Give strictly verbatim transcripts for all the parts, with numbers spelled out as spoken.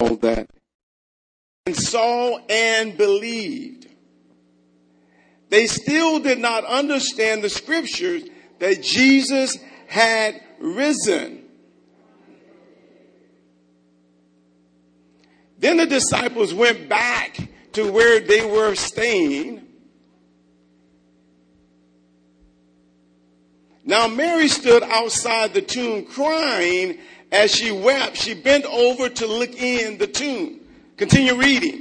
all that and saw and believed. They still did not understand the scriptures that Jesus had risen. Then the disciples went back to where they were staying. Now Mary stood outside the tomb crying. As she wept, she bent over to look in the tomb. Continue reading.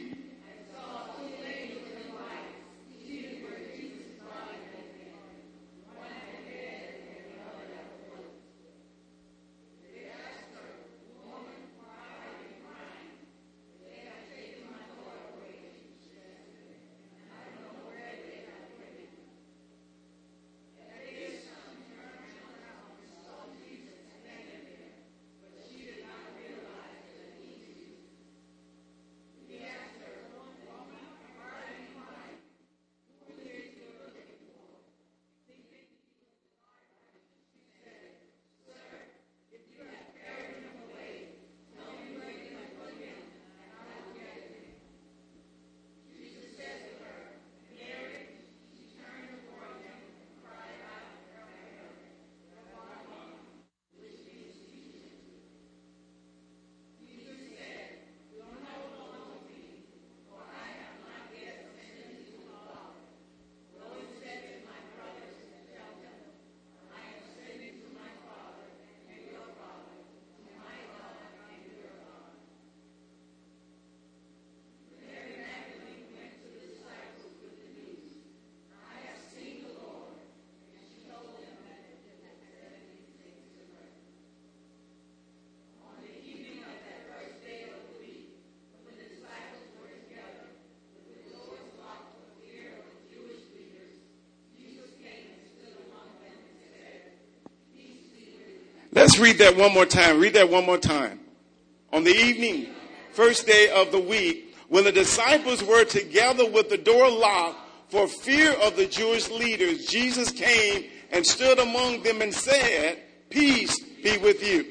Let's read that one more time. Read that one more time. On the evening, first day of the week, when the disciples were together with the door locked for fear of the Jewish leaders, Jesus came and stood among them and said, "Peace be with you."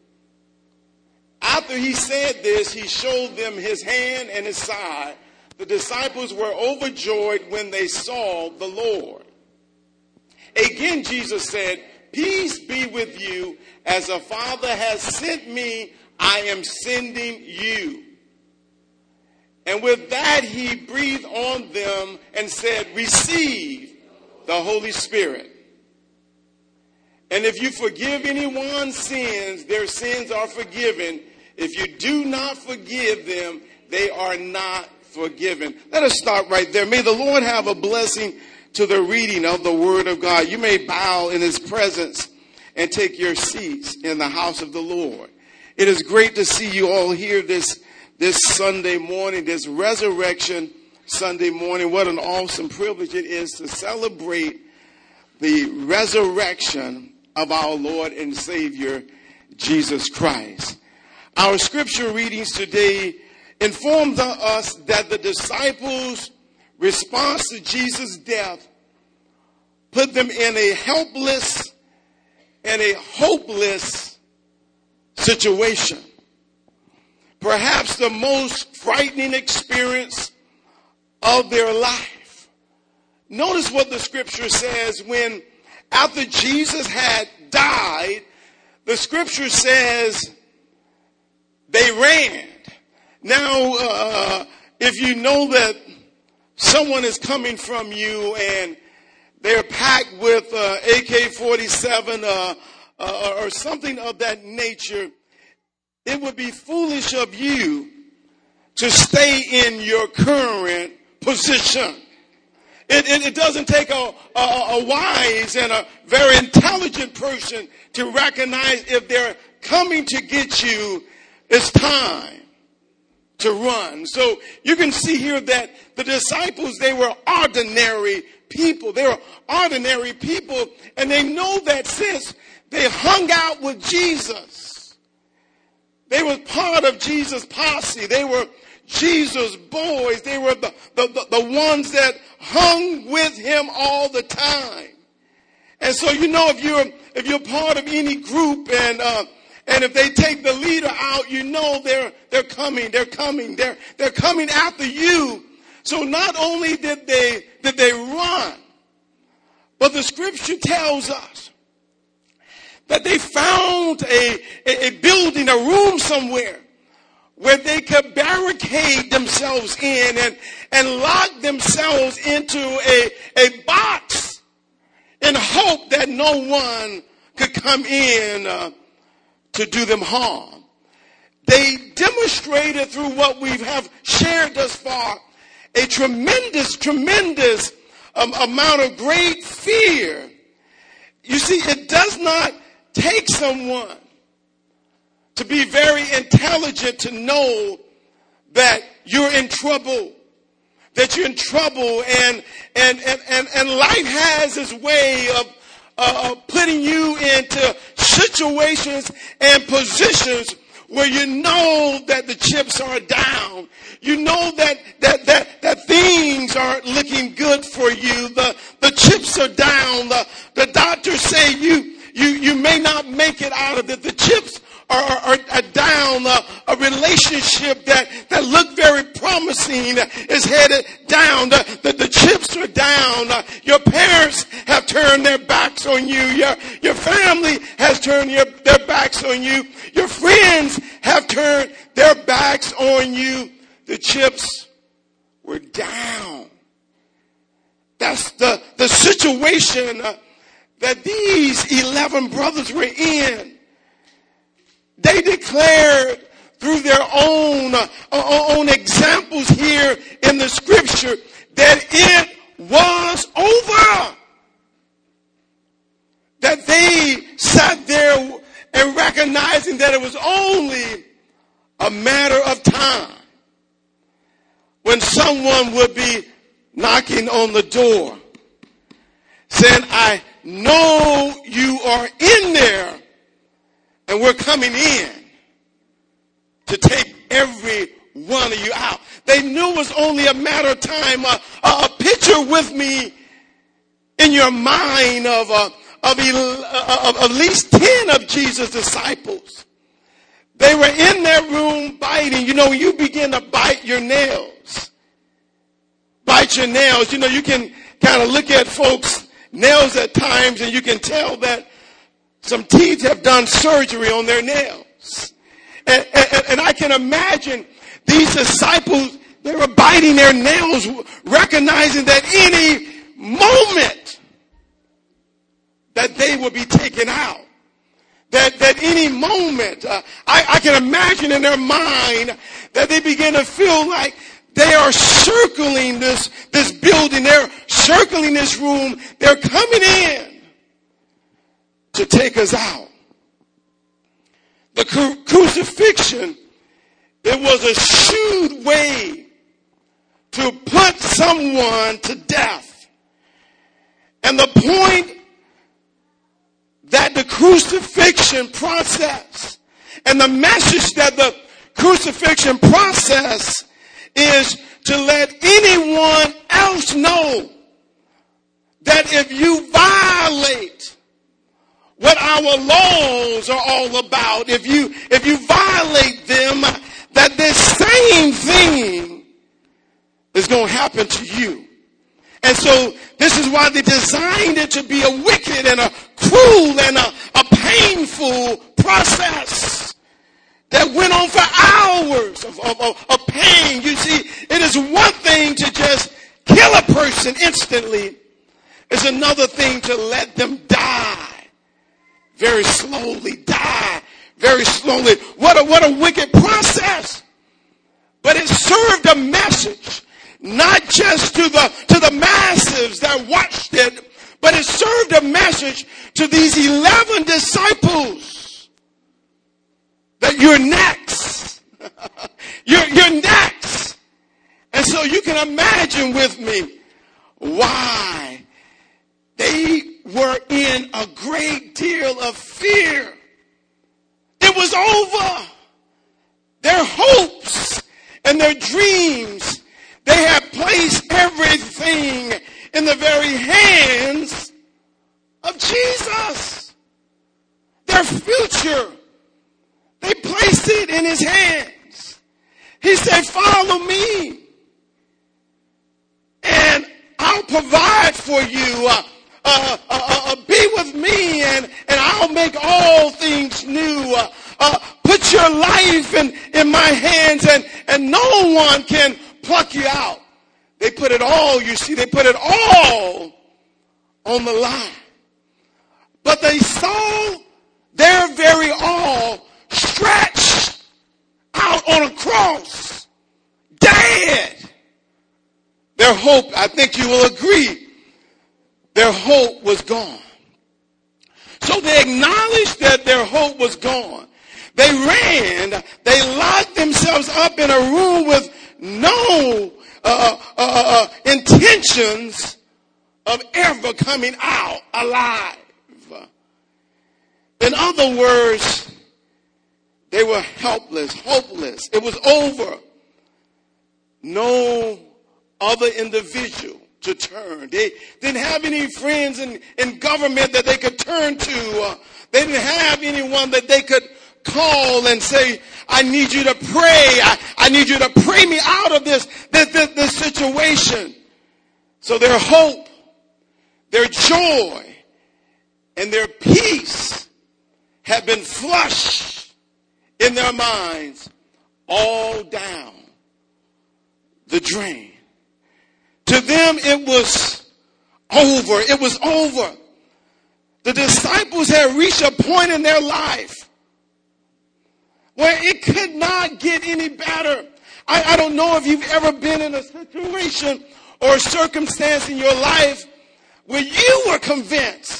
After he said this, he showed them his hand and his side. The disciples were overjoyed when they saw the Lord. Again, Jesus said, "Peace be with you. As the Father has sent me, I am sending you." And with that, he breathed on them and said, "Receive the Holy Spirit. And if you forgive anyone's sins, their sins are forgiven. If you do not forgive them, they are not forgiven." Let us start right there. May the Lord have a blessing to the reading of the Word of God. You may bow in His presence and take your seats in the house of the Lord. It is great to see you all here this, this Sunday morning, this Resurrection Sunday morning. What an awesome privilege it is to celebrate the resurrection of our Lord and Savior, Jesus Christ. Our scripture readings today informs us that the disciples' response to Jesus' death put them in a helpless and a hopeless situation. Perhaps the most frightening experience of their life. Notice what the scripture says when, after Jesus had died, the scripture says they ran. Now, uh, if you know that someone is coming from you and they're packed with uh, A K forty-seven uh, uh, or something of that nature, it would be foolish of you to stay in your current position. It, it, it doesn't take a, a, a wise and a very intelligent person to recognize if they're coming to get you, it's time to run. So you can see here that the disciples, they were ordinary people. They were ordinary people, and they know that since they hung out with Jesus, they were part of Jesus' posse. They were Jesus' boys. They were the, the, the, the ones that hung with him all the time. And so, you know, if you're if you're part of any group and uh, And if they take the leader out, you know they're they're coming, they're coming, they're they're coming after you. So not only did they did they run, but the scripture tells us that they found a, a, a building, a room somewhere where they could barricade themselves in and, and lock themselves into a, a box in hope that no one could come in uh, to do them harm. They demonstrated through what we have shared thus far a tremendous, tremendous um, amount of great fear. You see, it does not take someone to be very intelligent to know that you're in trouble, that you're in trouble, and and and and, and life has its way of uh, putting you into situations and positions where you know that the chips are down. You know that that that that things aren't looking good for you. The the chips are down. The the doctors say you you you may not make it out of it. The chips are are, are down. Uh, a relationship that that looked very promising is headed down. The the, the chips are down. Uh, your parents have turned their backs on you. Your your family has turned your, their backs on you. Your friends have turned their backs on you. The chips were down. That's the, the situation uh, that these eleven brothers were in. They declared through their own, uh, own examples here in the scripture that it was over. That they sat there and recognizing that it was only a matter of time when someone would be knocking on the door saying, I know you are in there and we're coming in to take every one of you out. They knew it was only a matter of time. Uh, a picture with me in your mind of, uh, of, of at least ten of Jesus' disciples. They were in their room biting. You know, you begin to bite your nails. Bite your nails. You know, you can kind of look at folks' nails at times and you can tell that some teeth have done surgery on their nails. And, and, and I can imagine these disciples, they were biting their nails, recognizing that any moment that they would be taken out. That, that any moment, uh, I, I can imagine in their mind that they begin to feel like they are circling this, this building. They're circling this room. They're coming in to take us out. The cru- crucifixion, it was a shrewd way to put someone to death. And the point that the crucifixion process and the message that the crucifixion process is to let anyone else know that if you violate what our laws are all about, if you if you violate them, that this same thing is going to happen to you. And so this is why they designed it to be a wicked and a cruel and a, a painful process that went on for hours of, of, of, of pain. You see, it is one thing to just kill a person instantly. It's another thing to let them die very slowly, die very slowly. What a, what a wicked process. But it served a message. Not just to the to the masses that watched it, but it served a message to these eleven disciples that you're next. you're, you're next. And so you can imagine with me why they were in a great deal of fear. It was over. Their hopes and their dreams, they had placed everything in the very hands of Jesus. Their future said, follow me and I'll provide for you. Uh, uh, uh, uh, be with me and, and I'll make all things new. Uh, uh, put your life in, in my hands and, and no one can pluck you out. They put it all, you see, they put it all on the line. But they saw their very all stretched out on a cross, dead. Their hope, I think you will agree, their hope was gone. So they acknowledged that their hope was gone. They ran, they locked themselves up in a room with no uh, uh, uh, intentions of ever coming out alive. In other words, they were helpless, hopeless. It was over. No other individual to turn. They didn't have any friends in, in government that they could turn to. Uh, they didn't have anyone that they could call and say, I need you to pray. I, I need you to pray me out of this, this, this, this situation. So their hope, their joy, and their peace had been flushed in their minds all down the drain. To them, it was over. It was over. The disciples had reached a point in their life where it could not get any better. I, I don't know if you've ever been in a situation or a circumstance in your life where you were convinced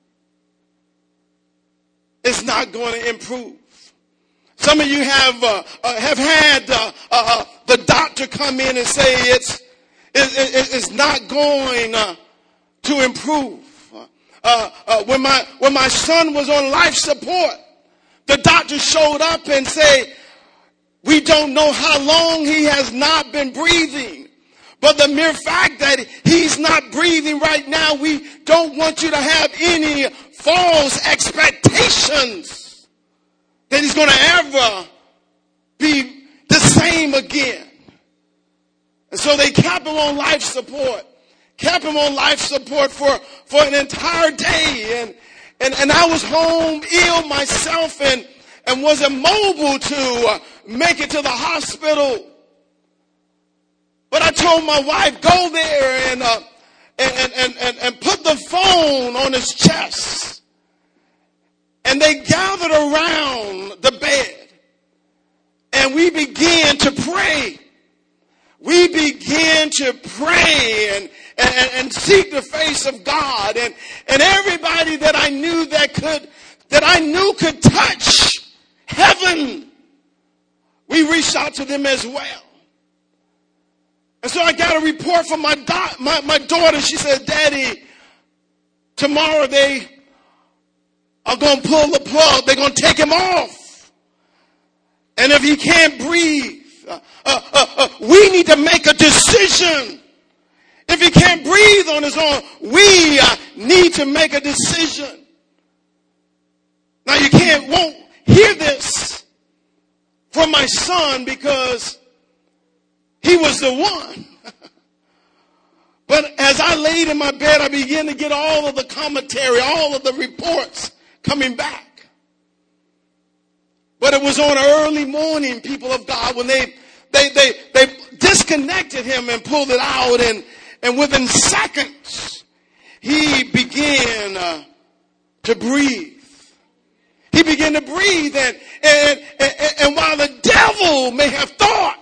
it's not going to improve. Some of you have uh, uh, have had uh, uh, the doctor come in and say it's it, it, it's not going uh, to improve. Uh, uh, when my when my son was on life support, the doctor showed up and said, we don't know how long he has not been breathing. But the mere fact that he's not breathing right now, we don't want you to have any false expectations that he's going to ever be the same again. And so they kept him on life support, kept him on life support for, for an entire day. And, and, and I was home ill myself and, and wasn't mobile to uh, make it to the hospital. But I told my wife, go there and, uh, and, and, and, and put the phone on his chest. And they gathered around the bed. And we began to pray. We began to pray and, and, and seek the face of God. And, and everybody that I knew that could, that I knew could touch heaven, we reached out to them as well. And so I got a report from my, do- my, my daughter. She said, Daddy, tomorrow they are going to pull the plug. They're going to take him off. And if he can't breathe, uh, uh, uh, uh, we need to make a decision. If he can't breathe on his own, we uh, need to make a decision. Now you can't, won't hear this from my son because he was the one. But as I laid in my bed, I began to get all of the commentary, all of the reports coming back. But it was on early morning, people of God, when they they they, they disconnected him and pulled it out. And, and within seconds, he began uh, to breathe. He began to breathe. And, and, and, and while the devil may have thought,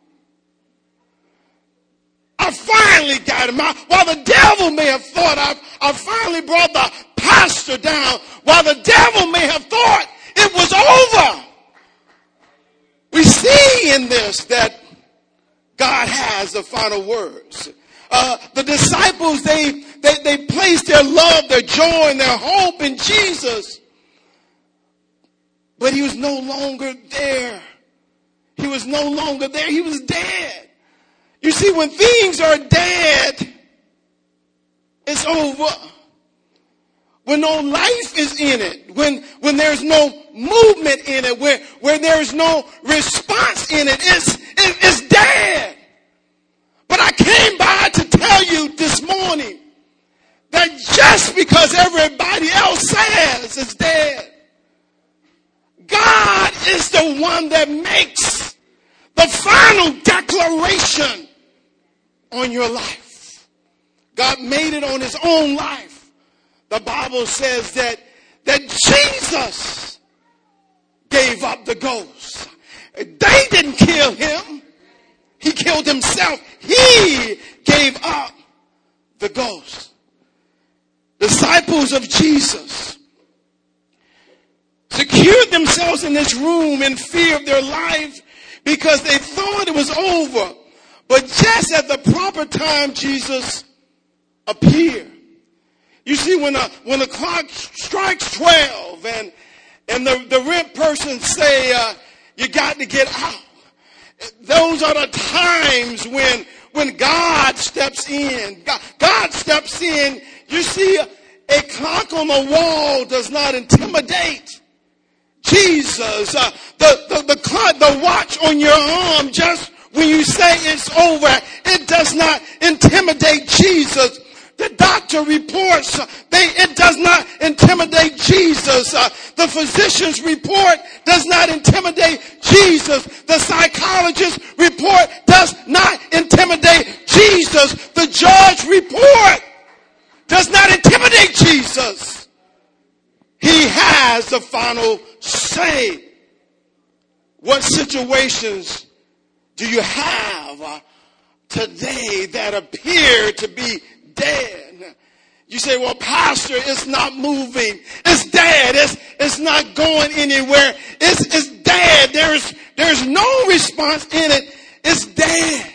I finally got him out. While the devil may have thought I, I finally brought the pastor down. While the devil may have thought it was over. We see in this that God has the final words. Uh, the disciples, they, they, they placed their love, their joy, and their hope in Jesus. But he was no longer there. He was no longer there. He was dead. You see, when things are dead, it's over. When no life is in it, when, when there's no movement in it, where, where there's no response in it, it's, is dead. But I came by to tell you this morning that just because everybody else says it's dead, God is the one that makes the final declaration on your life. God made it on his own life. The Bible says that, that Jesus gave up the ghost. They didn't kill him. He killed himself. He gave up the ghost. Disciples of Jesus secured themselves in this room in fear of their life because they thought it was over. But just at the proper time, Jesus appeared. You see, when the, when the clock strikes twelve and, and the, the rent person say, uh, you got to get out. Those are the times when, when God steps in. God, God steps in. You see, a clock on the wall does not intimidate Jesus. Uh, the, the, the clock, the watch on your arm, just when you say it's over, it does not intimidate Jesus. The doctor reports, uh, they, it does not intimidate Jesus. Uh, the physician's report does not intimidate Jesus. The psychologist's report does not intimidate Jesus. The judge's report does not intimidate Jesus. He has the final say. What situations do you have uh, today that appear to be dead? You say, well, Pastor, it's not moving. It's dead. It's, it's not going anywhere. It's, it's dead. There's, there's no response in it. It's dead.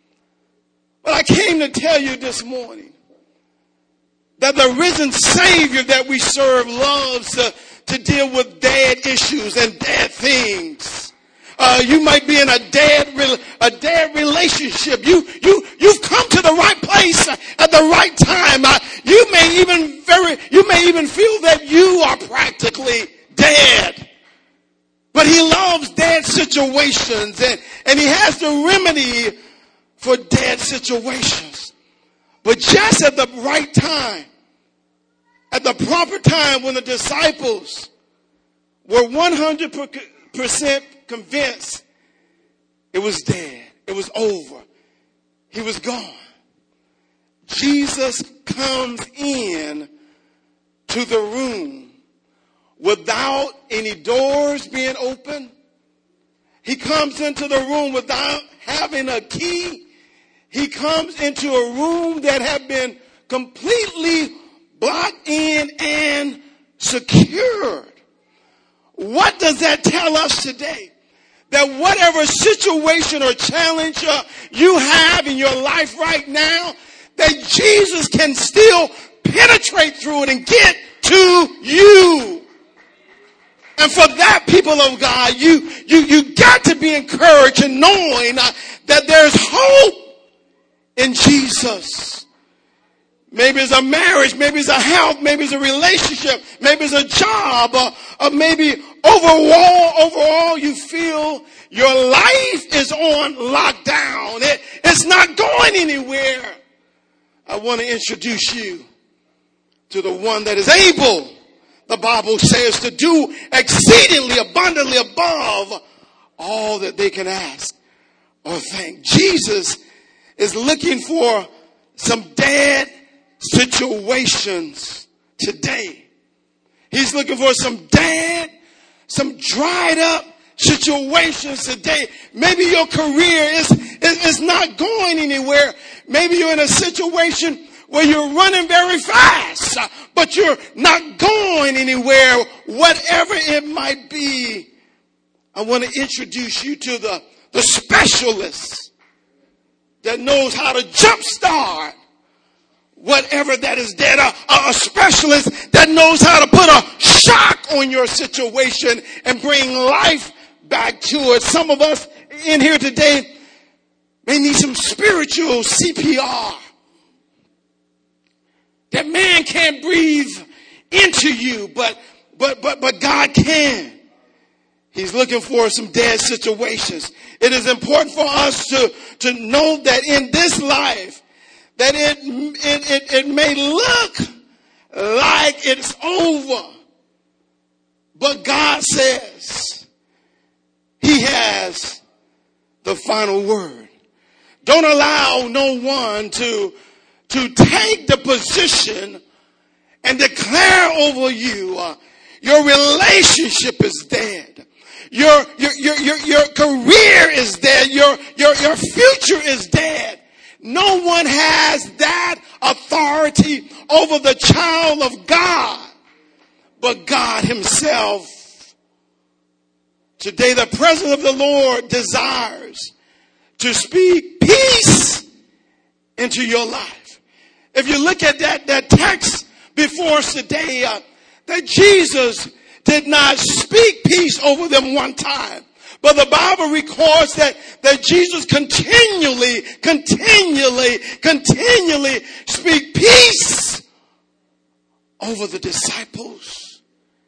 But I came to tell you this morning that the risen Savior that we serve loves to, to deal with dead issues and dead things. Uh, you might be in a dead, a dead relationship. You, you, you've come to the right place at the right time. Uh, you may even very, you may even feel that you are practically dead. But he loves dead situations, and, and he has the remedy for dead situations. But just at the right time, at the proper time, when the disciples were one hundred percent convinced it was dead, it was over, he was gone, Jesus comes in to the room without any doors being open. He comes into the room without having a key. He comes into a room that had been completely blocked in and secured. What does that tell us today? That whatever situation or challenge uh, you have in your life right now, that Jesus can still penetrate through it and get to you. And for that, people of God, you, you, you got to be encouraged in knowing uh, that there's hope in Jesus. Maybe it's a marriage, maybe it's a health, maybe it's a relationship, maybe it's a job, or, or maybe overall, overall you feel your life is on lockdown. It, it's not going anywhere. I want to introduce you to the one that is able, the Bible says, to do exceedingly abundantly above all that they can ask or think. Jesus is looking for some dead situations today. He's looking for some dead, some dried up situations today. Maybe your career is, is, is not going anywhere. Maybe you're in a situation where you're running very fast, but you're not going anywhere. Whatever it might be, I want to introduce you to the, the specialist that knows how to jumpstart whatever that is dead. A, a specialist that knows how to put a shock on your situation and bring life back to it. Some of us in here today may need some spiritual C P R. That man can't breathe into you, but but but but God can. He's looking for some dead situations. It is important for us to, to know that in this life, that it, it, it, it may look like it's over. But God says he has the final word. Don't allow no one to, to take the position and declare over you uh, your relationship is dead. Your, your, your, your, your career is dead. Your, your, your future is dead. No one has that authority over the child of God but God himself. Today, the presence of the Lord desires to speak peace into your life. If you look at that, that text before us today, uh, that Jesus did not speak peace over them one time. But the Bible records that, that Jesus continually, continually, continually speak peace over the disciples.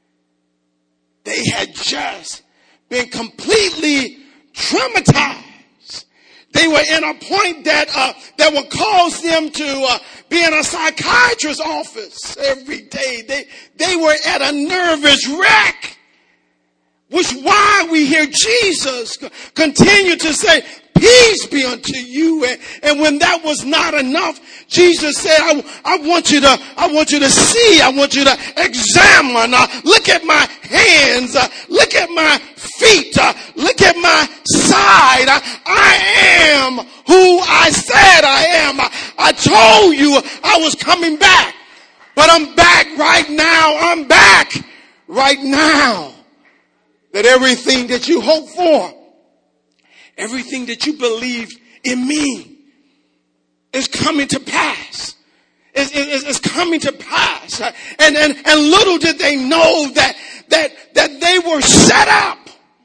They had just been completely traumatized. They were in a point that uh, that would cause them to uh, be in a psychiatrist's office every day. They they were at a nervous wreck. Which why we hear Jesus continue to say, peace be unto you. And, and when that was not enough, Jesus said, I, I want you to, I want you to see, I want you to examine, uh, look at my hands, uh, look at my feet, uh, look at my side. I, I am who I said I am. I, I told you I was coming back, but I'm back right now. I'm back right now. That everything that you hope for, everything that you believe in me is coming to pass. Is, is, is coming to pass. And, and, and little did they know that, that, that they were set up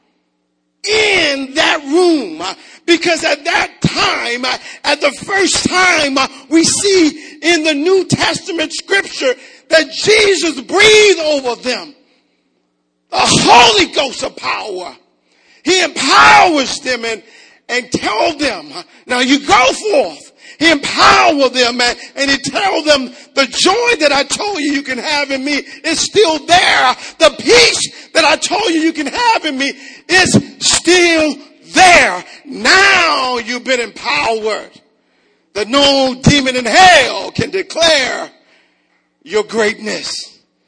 in that room. Because at that time, at the first time we see in the New Testament scripture that Jesus breathed over them the Holy Ghost of power. He empowers them and, and tell them, now you go forth. He empower them and, and he tell them the joy that I told you you can have in me is still there. The peace that I told you you can have in me is still there. Now you've been empowered that no demon in hell can declare your greatness.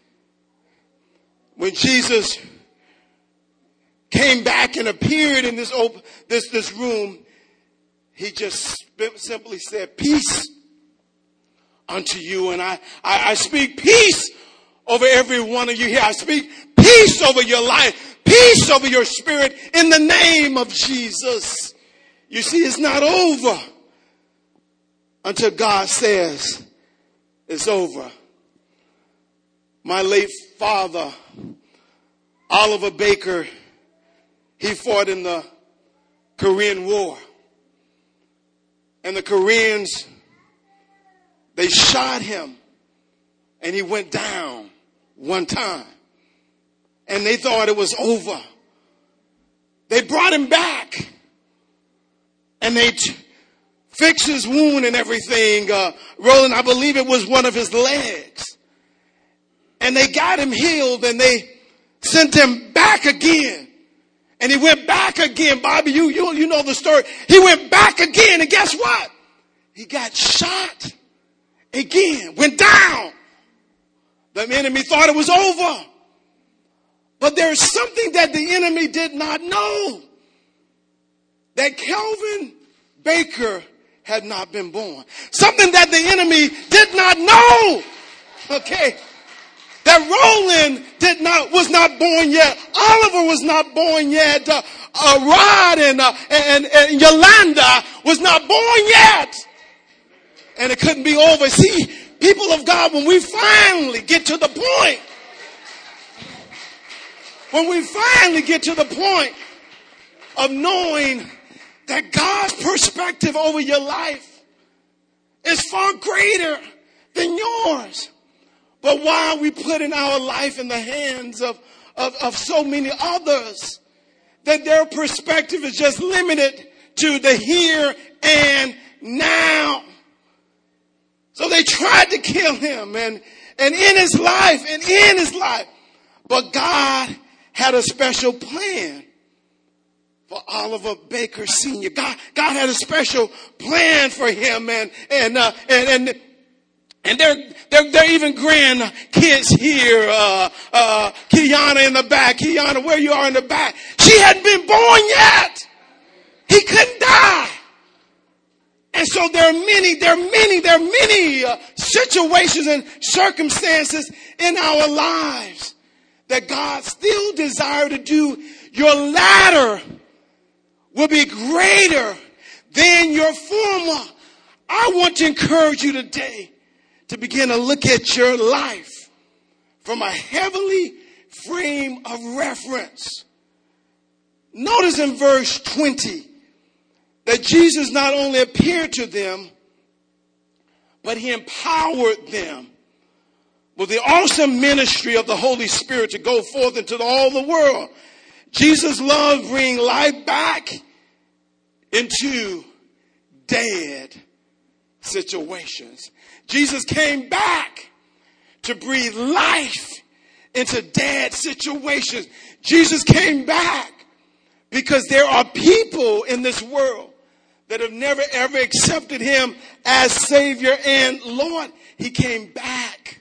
When Jesus came back and appeared in this open, this, this room, he just simply said, peace unto you. And I, I, I speak peace over every one of you here. I speak peace over your life, peace over your spirit in the name of Jesus. You see, it's not over until God says it's over. My late father, Oliver Baker, he fought in the Korean War. And the Koreans, they shot him and he went down one time. And they thought it was over. They brought him back and they t- fixed his wound and everything. Uh, Roland, I believe it was one of his legs. And they got him healed and they sent him back again. And he went back again. Bobby, you, you, you know the story. He went back again. And guess what? He got shot again. Went down. The enemy thought it was over. But there's something that the enemy did not know. That Kelvin Baker had not been born. Something that the enemy did not know. Okay. That Roland did not, was not born yet. Oliver was not born yet. Uh, uh, Rod and, uh, and, and Yolanda was not born yet. And it couldn't be over. See, people of God, when we finally get to the point, when we finally get to the point of knowing that God's perspective over your life is far greater than yours. But while we put in our life in the hands of, of, of so many others, that their perspective is just limited to the here and now. So they tried to kill him and, and in his life and in his life. But God had a special plan for Oliver Baker Senior God, God had a special plan for him, and and uh, and and and they're they're, they're even grandkids here. Uh, uh, Kiana in the back, Kiana, where you are in the back. She hadn't been born yet. He couldn't die, and so there are many, there are many, there are many uh, situations and circumstances in our lives that God still desires to do. Your latter will be greater than your former. I want to encourage you today to begin to look at your life from a heavenly frame of reference. Notice in verse twenty that Jesus not only appeared to them, but he empowered them with the awesome ministry of the Holy Spirit to go forth into all the world. Jesus loved bringing life back into dead situations. Jesus came back to breathe life into dead situations. Jesus came back because there are people in this world that have never ever accepted him as Savior and Lord. He came back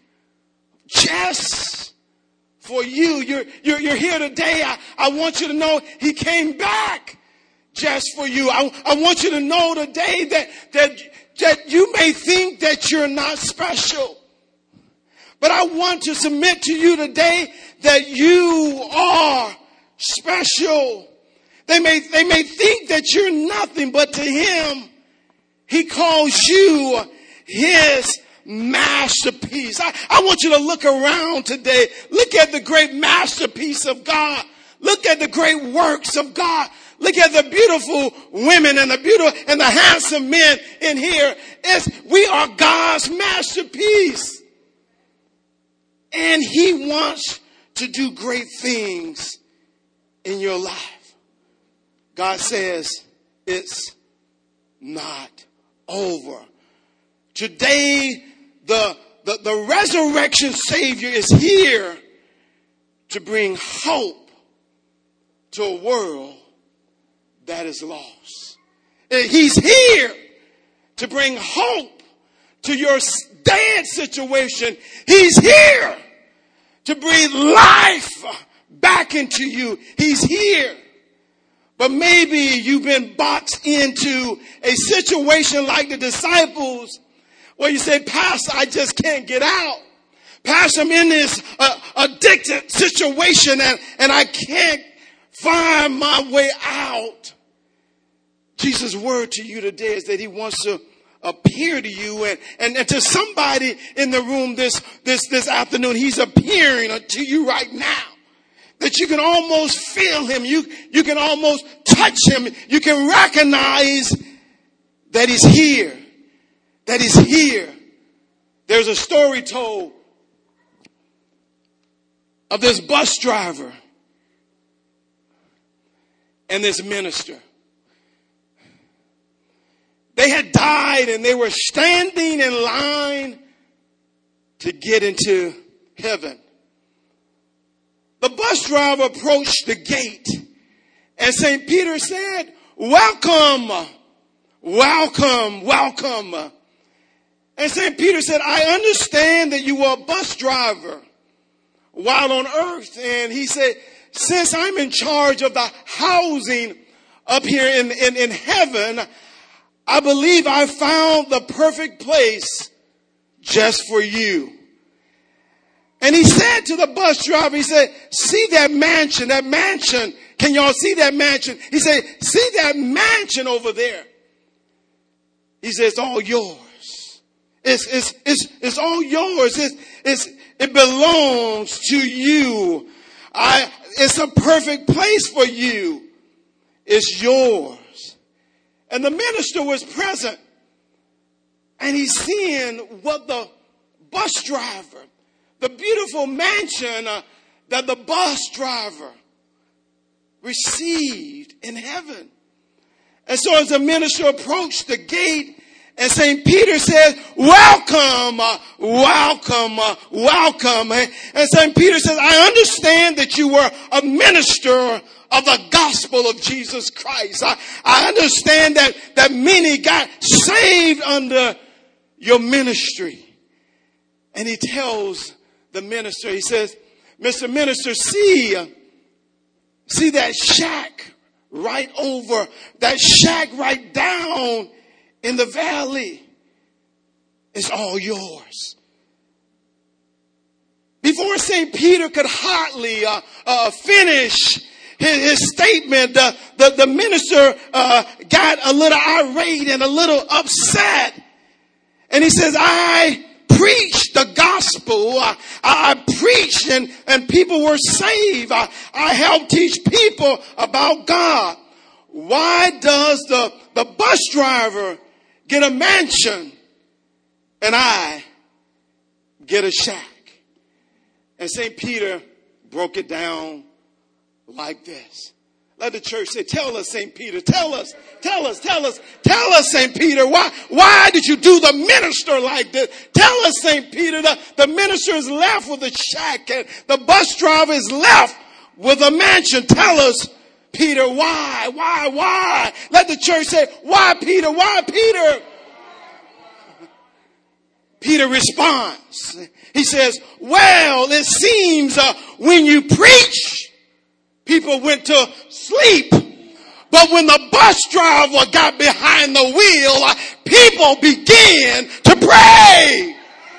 just for you. You're, you're, you're here today. I, I want you to know he came back just for you. I, I want you to know today that, that, that you may think that you're not special. But I want to submit to you today that you are special. They may, they may think that you're nothing, but to him, he calls you his masterpiece. I, I want you to look around today. Look at the great masterpiece of God. Look at the great works of God. Look at the beautiful women and the beautiful and the handsome men in here. It's, we are God's masterpiece. And he wants to do great things in your life. God says it's not over. Today, the, the, the resurrection Savior is here to bring hope to a world that is lost. He's here to bring hope to your dead situation. He's here to breathe life back into you. He's here. But maybe you've been boxed into a situation like the disciples where you say, Pastor, I just can't get out. Pastor, I'm in this uh, addicted situation and, and I can't find my way out. Jesus' word to you today is that he wants to appear to you and, and, and to somebody in the room this, this, this afternoon. He's appearing to you right now. That you can almost feel him. You, you can almost touch him. You can recognize that he's here. That he's here. There's a story told of this bus driver and this minister. They had died and they were standing in line to get into heaven. The bus driver approached the gate and Saint Peter said, welcome, welcome, welcome. And Saint Peter said, I understand that you were a bus driver while on earth. And he said, since I'm in charge of the housing up here in, in, in heaven, I believe I found the perfect place just for you. And he said to the bus driver, he said, see that mansion, that mansion. Can y'all see that mansion? He said, see that mansion over there. He said, it's all yours. It's, it's, it's, it's all yours. It's, it's, it belongs to you. I, it's a perfect place for you. It's yours. And the minister was present. And he's seeing what the bus driver, the beautiful mansion uh, that the bus driver received in heaven. And so as the minister approached the gate, and Saint Peter says, welcome, uh, welcome, uh, welcome. And Saint Peter says, I understand that you were a minister of the gospel of Jesus Christ. I, I understand that, that many got saved under your ministry. And he tells the minister, he says, Mister Minister, see, uh, see that shack right over, that shack right down in the valley. It's all yours. Before Saint Peter could hardly uh, uh, finish his, his statement, uh, the, the minister uh, got a little irate and a little upset. And he says, I preached the gospel. I, I preached and, and people were saved. I, I helped teach people about God. Why does the, the bus driver get a mansion and I get a shack? And Saint Peter broke it down like this. Let the church say, tell us, Saint Peter, tell us, tell us, tell us, tell us, Saint Peter, why, why did you do the minister like this? Tell us, Saint Peter, the, the minister is left with a shack and the bus driver is left with a mansion. Tell us, Peter, why, why, why? Let the church say, why, Peter, why, Peter? Peter responds. He says, well, it seems uh, when you preach, people went to sleep. But when the bus driver got behind the wheel, uh, people began to pray.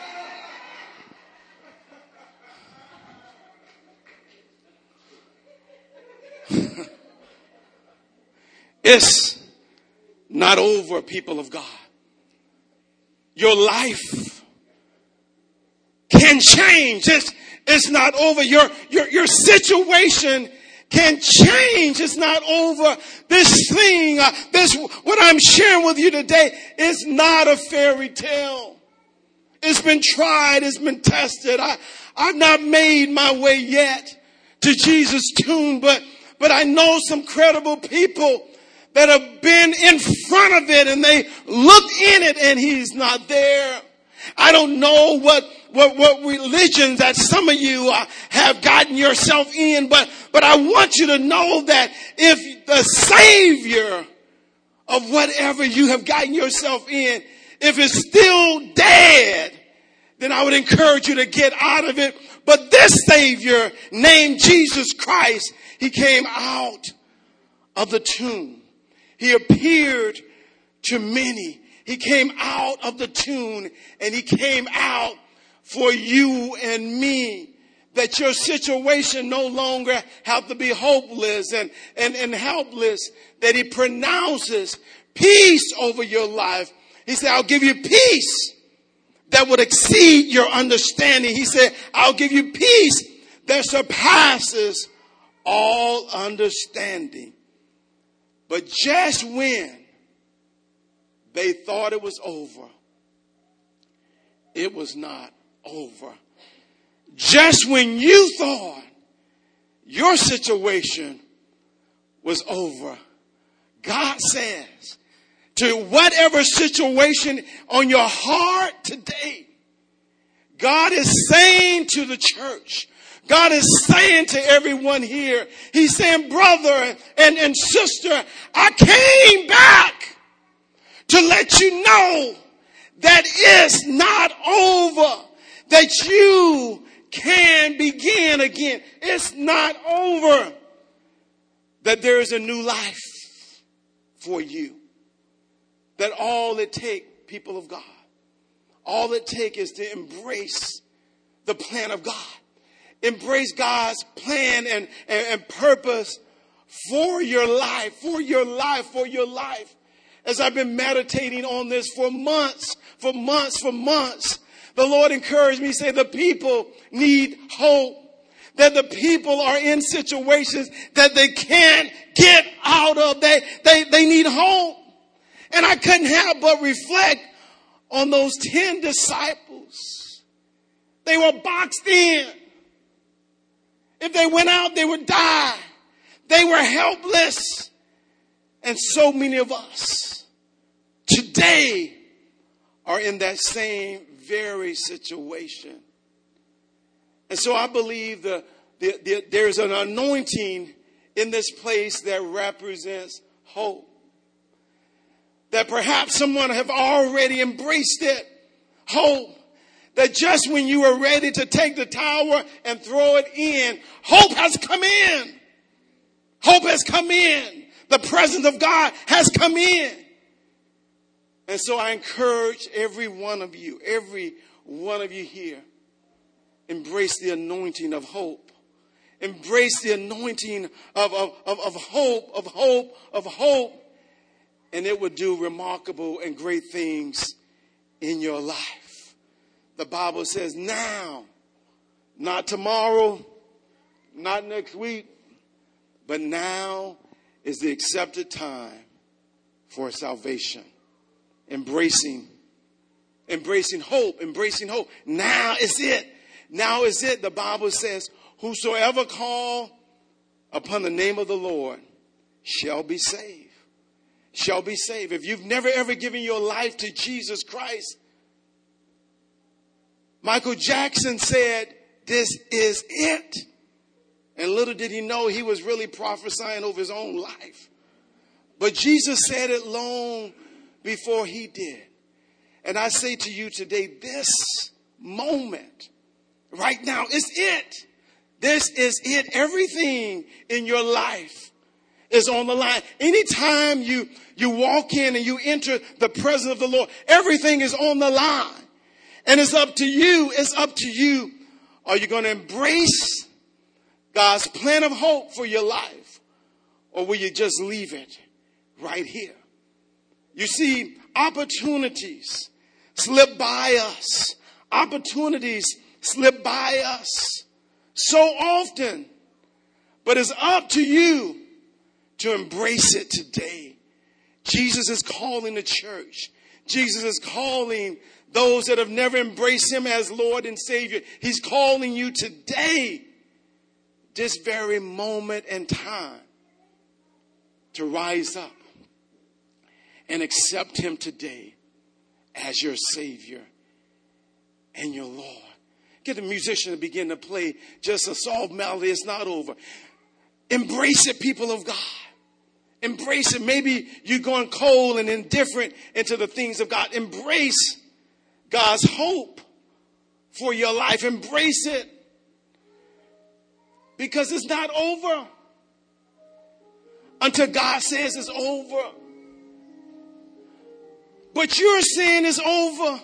It's not over, people of God. Your life can change. It's, it's not over. Your, your, your situation can change. It's not over. This thing, uh, this, what I'm sharing with you today is not a fairy tale. It's been tried. It's been tested. I, I've not made my way yet to Jesus' tomb, but, but I know some credible people that have been in front of it and they looked in it and he's not there. I don't know what, what, what religions that some of you uh, have gotten yourself in, but, but I want you to know that if the Savior of whatever you have gotten yourself in, if it's still dead, then I would encourage you to get out of it. But this Savior named Jesus Christ, he came out of the tomb. He appeared to many. He came out of the tomb and he came out for you and me. That your situation no longer have to be hopeless and, and, and helpless. That he pronounces peace over your life. He said, I'll give you peace that would exceed your understanding. He said, I'll give you peace that surpasses all understanding. But just when they thought it was over, it was not over. Just when you thought your situation was over, God says to whatever situation on your heart today, God is saying to the church, God is saying to everyone here, he's saying, brother and, and sister, I came back to let you know that it's not over, that you can begin again. It's not over, that there is a new life for you. That all it takes, people of God, all it takes is to embrace the plan of God. Embrace God's plan and, and, and purpose for your life, for your life, for your life. As I've been meditating on this for months, for months, for months, the Lord encouraged me, say the people need hope. That the people are in situations that they can't get out of. They, they, they need hope. And I couldn't help but reflect on those ten disciples. They were boxed in. If they went out, they would die. They were helpless. And so many of us today are in that same very situation. And so I believe the, the, the, there's an anointing in this place that represents hope. That perhaps someone have already embraced it. Hope. That just when you are ready to take the tower and throw it in, hope has come in. Hope has come in. The presence of God has come in. And so I encourage every one of you, every one of you here, embrace the anointing of hope. Embrace the anointing of, of, of, of hope, of hope, of hope. And it will do remarkable and great things in your life. The Bible says now, not tomorrow, not next week, but now is the accepted time for salvation. Embracing, embracing hope, embracing hope. Now is it. Now is it. The Bible says, whosoever call upon the name of the Lord shall be saved. Shall be saved. If you've never ever given your life to Jesus Christ, Michael Jackson said, this is it. And little did he know he was really prophesying over his own life. But Jesus said it long before he did. And I say to you today, this moment right now is it. This is it. Everything in your life is on the line. Anytime you, you walk in and you enter the presence of the Lord, everything is on the line. And it's up to you. It's up to you. Are you going to embrace God's plan of hope for your life? Or will you just leave it right here? You see, opportunities slip by us. Opportunities slip by us so often. But it's up to you to embrace it today. Jesus is calling the church. Jesus is calling those that have never embraced him as Lord and Savior. He's calling you today, this very moment and time, to rise up and accept him today as your Savior and your Lord. Get the musician to begin to play just a soft melody. It's not over. Embrace it, people of God. Embrace it. Maybe you're going cold and indifferent into the things of God. Embrace God's hope for your life. Embrace it. Because it's not over until God says it's over. But you're saying it's over.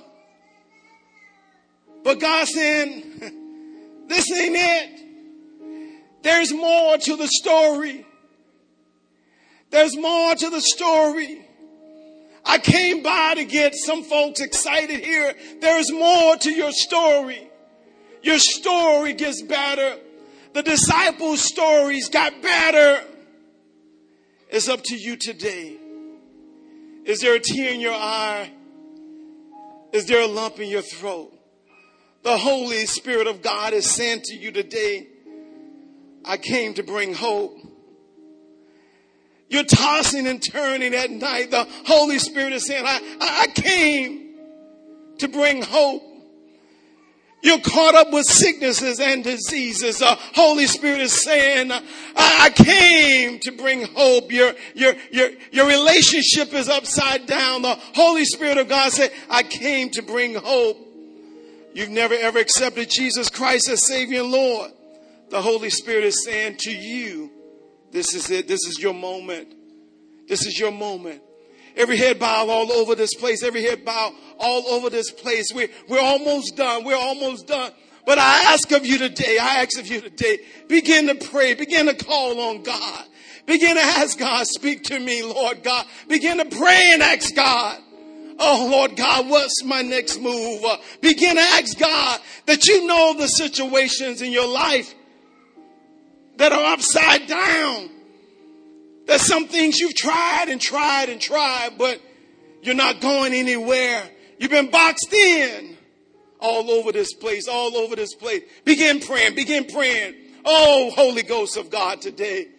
But God's saying, this ain't it. There's more to the story. There's more to the story. I came by to get some folks excited here. There's more to your story. Your story gets better. The disciples' stories got better. It's up to you today. Is there a tear in your eye? Is there a lump in your throat? The Holy Spirit of God is saying to you today, I came to bring hope. You're tossing and turning at night. The Holy Spirit is saying, I, I came to bring hope. You're caught up with sicknesses and diseases. The Holy Spirit is saying, I, I came to bring hope. Your, your, your, your relationship is upside down. The Holy Spirit of God said, I came to bring hope. You've never ever accepted Jesus Christ as Savior and Lord. The Holy Spirit is saying to you, this is it. This is your moment. This is your moment. Every head bow all over this place. Every head bow all over this place. We're, we're almost done. We're almost done. But I ask of you today, I ask of you today, begin to pray. Begin to call on God. Begin to ask God, speak to me, Lord God. Begin to pray and ask God. Oh, Lord God, what's my next move? Uh, begin to ask God that you know the situations in your life that are upside down. There's some things you've tried and tried and tried, but you're not going anywhere. You've been boxed in all over this place, all over this place. Begin praying, begin praying. Oh, Holy Ghost of God today.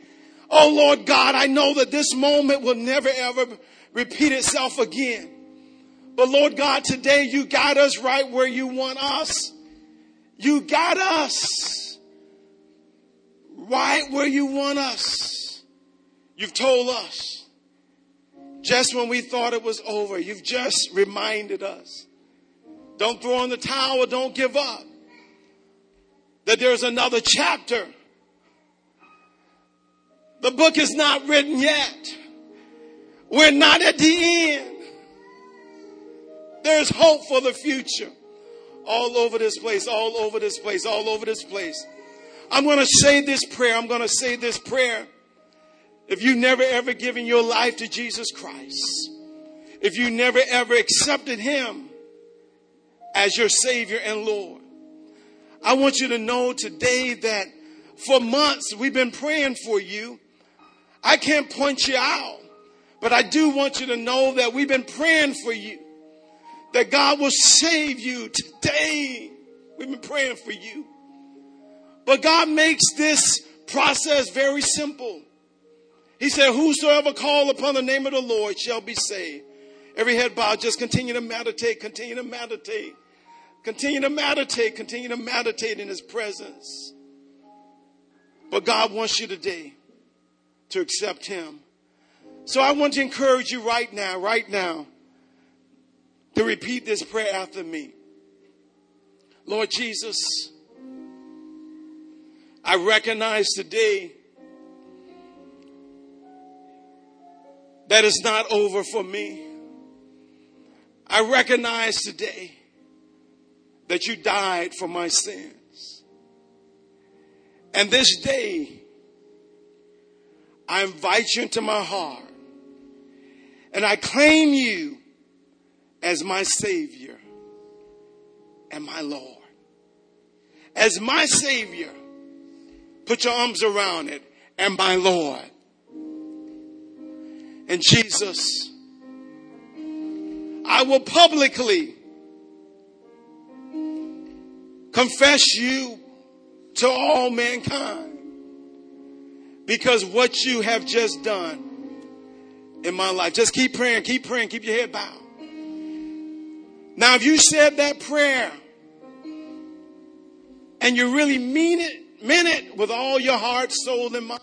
Oh, Lord God, I know that this moment will never, ever repeat itself again. But Lord God, today you got us right where you want us. You got us right where you want us. You've told us just when we thought it was over. You've just reminded us. Don't throw in the towel. Don't give up. That there's another chapter. The book is not written yet. We're not at the end. There's hope for the future. All over this place, all over this place, all over this place. I'm going to say this prayer. I'm going to say this prayer. If you never ever given your life to Jesus Christ, if you never ever accepted him as your Savior and Lord, I want you to know today that for months we've been praying for you. I can't point you out, but I do want you to know that we've been praying for you, that God will save you today. We've been praying for you. But God makes this process very simple. He said, whosoever call upon the name of the Lord shall be saved. Every head bowed, just continue to meditate, continue to meditate. Continue to meditate, continue to meditate in his presence. But God wants you today to accept him. So I want to encourage you right now, right now, to repeat this prayer after me. Lord Jesus, I recognize today that it's not over for me. I recognize today that you died for my sins. And this day, I invite you into my heart. And I claim you as my Savior and my Lord. As my Savior, put your arms around it, and my Lord. And Jesus, I will publicly confess you to all mankind, because what you have just done in my life. Just keep praying, keep praying, keep your head bowed. Now, if you said that prayer and you really mean it, meant it with all your heart, soul, and mind,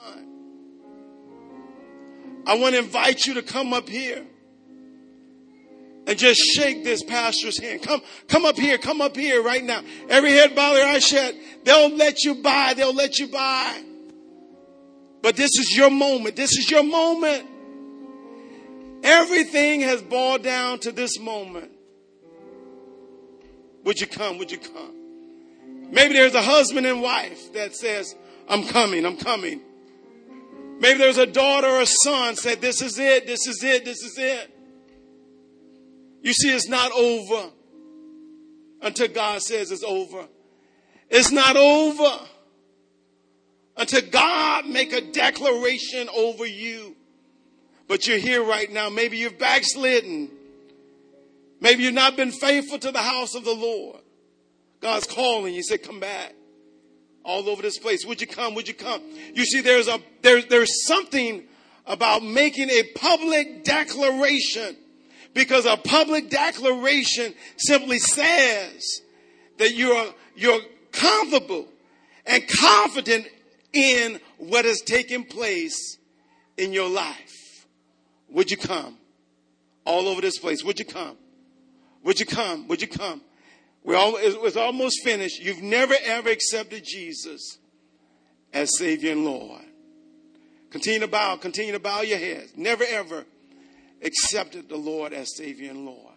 I want to invite you to come up here and just shake this pastor's hand. Come, come up here, come up here right now. Every head bowed, their eyes shut. They'll let you by, they'll let you by. But this is your moment. This is your moment. Everything has boiled down to this moment. Would you come? Would you come? Maybe there's a husband and wife that says, I'm coming, I'm coming. Maybe there's a daughter or a son said, this is it, this is it, this is it. You see, it's not over until God says it's over. It's not over until God make a declaration over you. But you're here right now. Maybe you've backslidden. Maybe you've not been faithful to the house of the Lord. God's calling you. Say, come back. All over this place. Would you come? Would you come? You see, there's a there, there's something about making a public declaration. Because a public declaration simply says that you're, you're comfortable and confident in what has taken place in your life. Would you come? All over this place. Would you come? Would you come? Would you come? We're all, it's almost finished. You've never ever accepted Jesus as Savior and Lord. Continue to bow. Continue to bow your heads. Never ever accepted the Lord as Savior and Lord.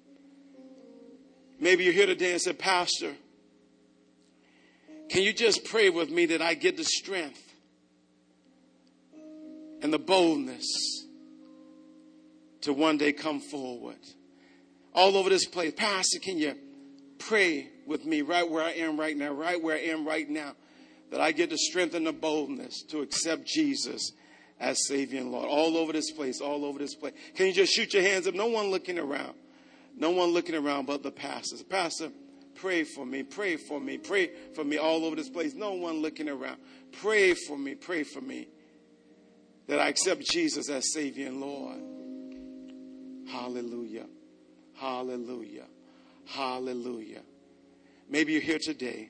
Maybe you're here today and said, Pastor, can you just pray with me that I get the strength and the boldness to one day come forward? All over this place. Pastor, can you pray with me right where I am right now, right where I am right now, that I get the strength and the boldness to accept Jesus as Savior and Lord? All over this place, all over this place. Can you just shoot your hands up? No one looking around. No one looking around but the pastors. Pastor, pray for me, pray for me, pray for me all over this place. No one looking around. Pray for me, pray for me. that I accept Jesus as Savior and Lord. Hallelujah. Hallelujah. Hallelujah. Maybe you're here today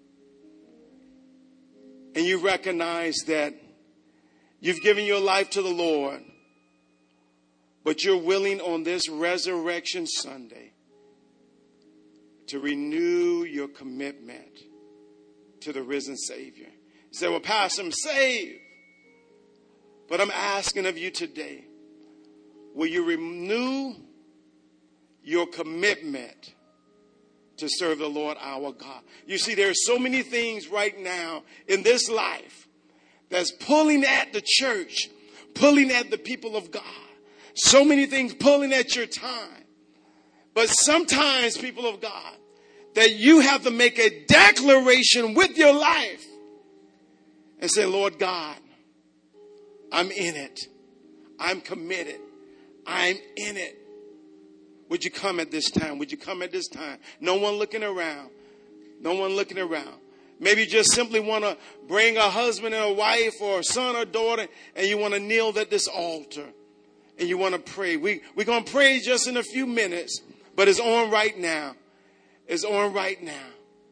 and you recognize that you've given your life to the Lord, but you're willing on this Resurrection Sunday to renew your commitment to the risen Savior. You say, well, Pastor, I'm saved. But I'm asking of you today, will you renew your commitment to serve the Lord our God? You see, there are so many things right now in this life that's pulling at the church, pulling at the people of God. So many things pulling at your time. But sometimes, people of God, that you have to make a declaration with your life and say, Lord God, I'm in it. I'm committed. I'm in it. Would you come at this time? Would you come at this time? No one looking around. No one looking around. Maybe you just simply want to bring a husband and a wife or a son or daughter, and you want to kneel at this altar and you want to pray. We, we're going to pray just in a few minutes, but it's on right now. It's on right now.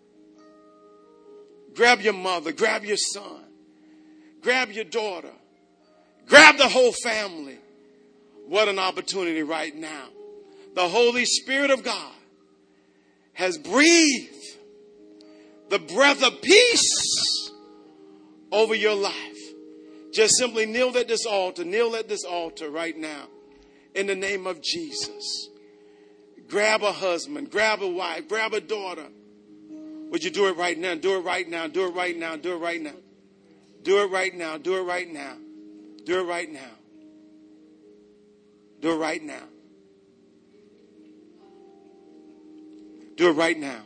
Grab your mother. Grab your son. Grab your daughter. Grab the whole family. What an opportunity right now. The Holy Spirit of God has breathed the breath of peace over your life. Just simply kneel at this altar. Kneel at this altar right now. In the name of Jesus. Grab a husband. Grab a wife. Grab a daughter. Would you do it right now? Do it right now. Do it right now. Do it right now. Do it right now. Do it right now. Do it right now. Do it right now. Do it right now.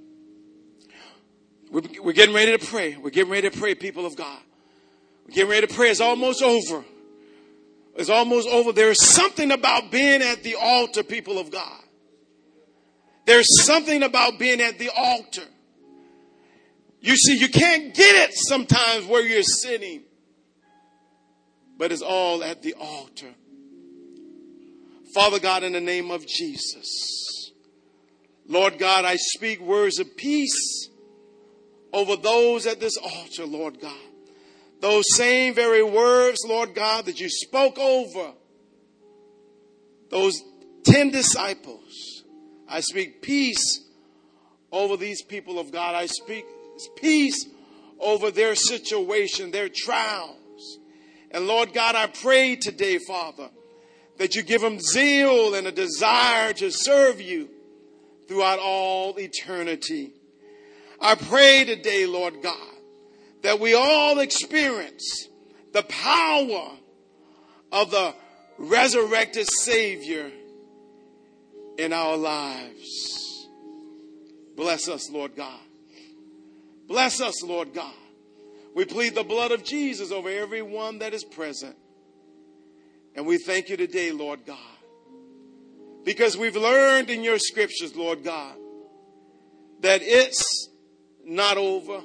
We're, we're getting ready to pray. We're getting ready to pray, people of God. We're getting ready to pray. It's almost over. It's almost over. There's something about being at the altar, people of God. There's something about being at the altar. You see, you can't get it sometimes where you're sitting. But it's all at the altar. Father God, in the name of Jesus. Lord God, I speak words of peace over those at this altar, Lord God. Those same very words, Lord God, that you spoke over those ten disciples. I speak peace over these people of God. I speak peace over their situation, their trials. And Lord God, I pray today, Father, that you give them zeal and a desire to serve you throughout all eternity. I pray today, Lord God, that we all experience the power of the resurrected Savior in our lives. Bless us, Lord God. Bless us, Lord God. We plead the blood of Jesus over everyone that is present. And we thank you today, Lord God, because we've learned in your scriptures, Lord God, that it's not over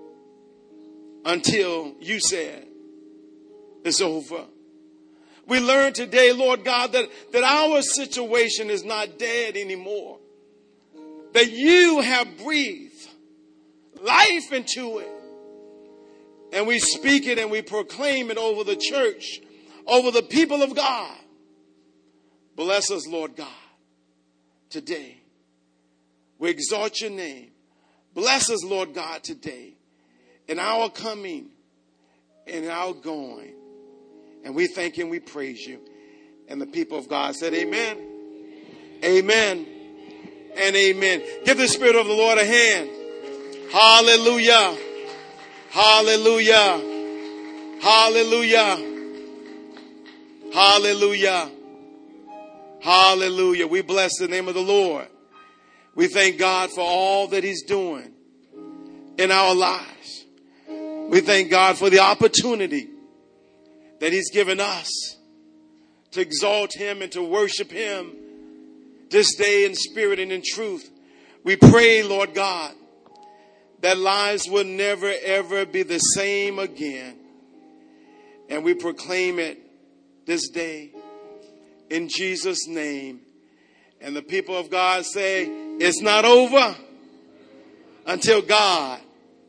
until you said it's over. We learned today, Lord God, that, that our situation is not dead anymore. That you have breathed life into it. And we speak it and we proclaim it over the church, over the people of God. Bless us, Lord God, today. We exalt your name. Bless us, Lord God, today in our coming and in our going. And we thank you and we praise you. And the people of God said amen. Amen. And amen. Give the Spirit of the Lord a hand. Hallelujah. Hallelujah. Hallelujah. Hallelujah. Hallelujah. We bless the name of the Lord. We thank God for all that he's doing in our lives. We thank God for the opportunity that he's given us to exalt him and to worship him this day in spirit and in truth. We pray, Lord God, that lives will never, ever be the same again. And we proclaim it this day in Jesus' name. And the people of God say, it's not over until God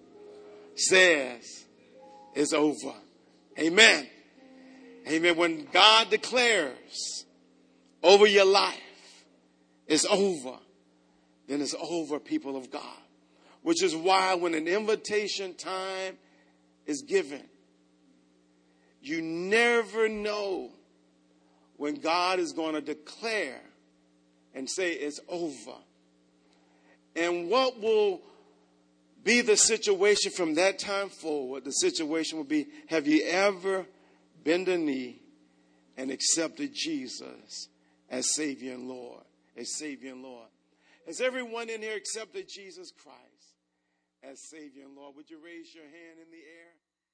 says it's over. Amen. Amen. When God declares over your life, it's over, then it's over, people of God. Which is why when an invitation time is given, you never know when God is going to declare and say it's over. And what will be the situation from that time forward? The situation will be, have you ever bent a knee and accepted Jesus as Savior and Lord? As Savior and Lord. Has everyone in here accepted Jesus Christ as Savior and Lord? Would you raise your hand in the air?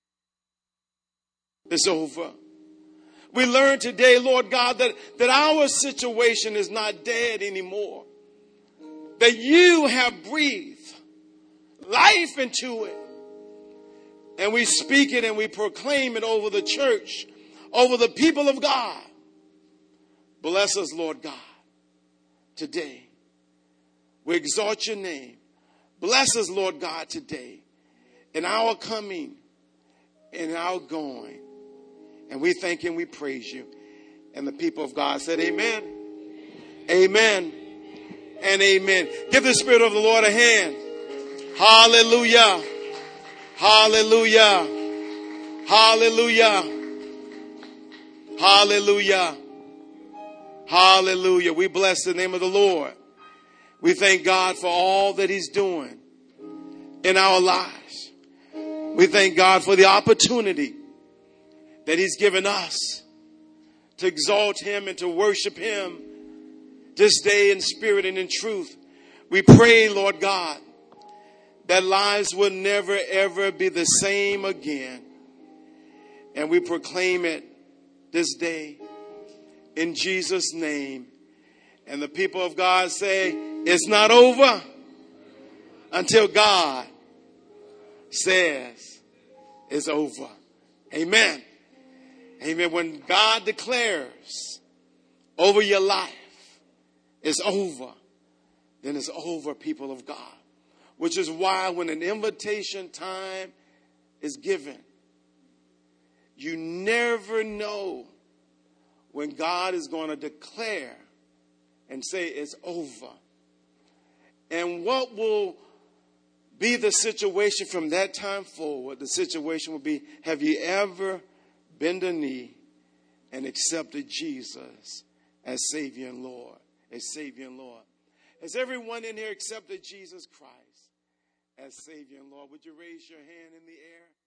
It's over. We learned today, Lord God, that, that our situation is not dead anymore. That you have breathed life into it. And we speak it and we proclaim it over the church, over the people of God. Bless us, Lord God, today. We exalt your name. Bless us, Lord God, today in our coming and our going. And we thank you and we praise you. And the people of God said amen. Amen. And amen. Give the Spirit of the Lord a hand. Hallelujah. Hallelujah. Hallelujah. Hallelujah. Hallelujah. We bless the name of the Lord. We thank God for all that he's doing in our lives. We thank God for the opportunity that he's given us to exalt him and to worship him this day in spirit and in truth. We pray, Lord God, that lives will never, ever be the same again. And we proclaim it this day in Jesus' name. And the people of God say, it's not over until God says it's over. Amen. Amen. When God declares over your life, it's over, then it's over, people of God. Which is why when an invitation time is given, you never know when God is going to declare and say it's over. And what will be the situation from that time forward? The situation will be, have you ever bent a knee and accepted Jesus as Savior and Lord? As Savior and Lord. Has everyone in here accepted Jesus Christ as Savior and Lord? Would you raise your hand in the air?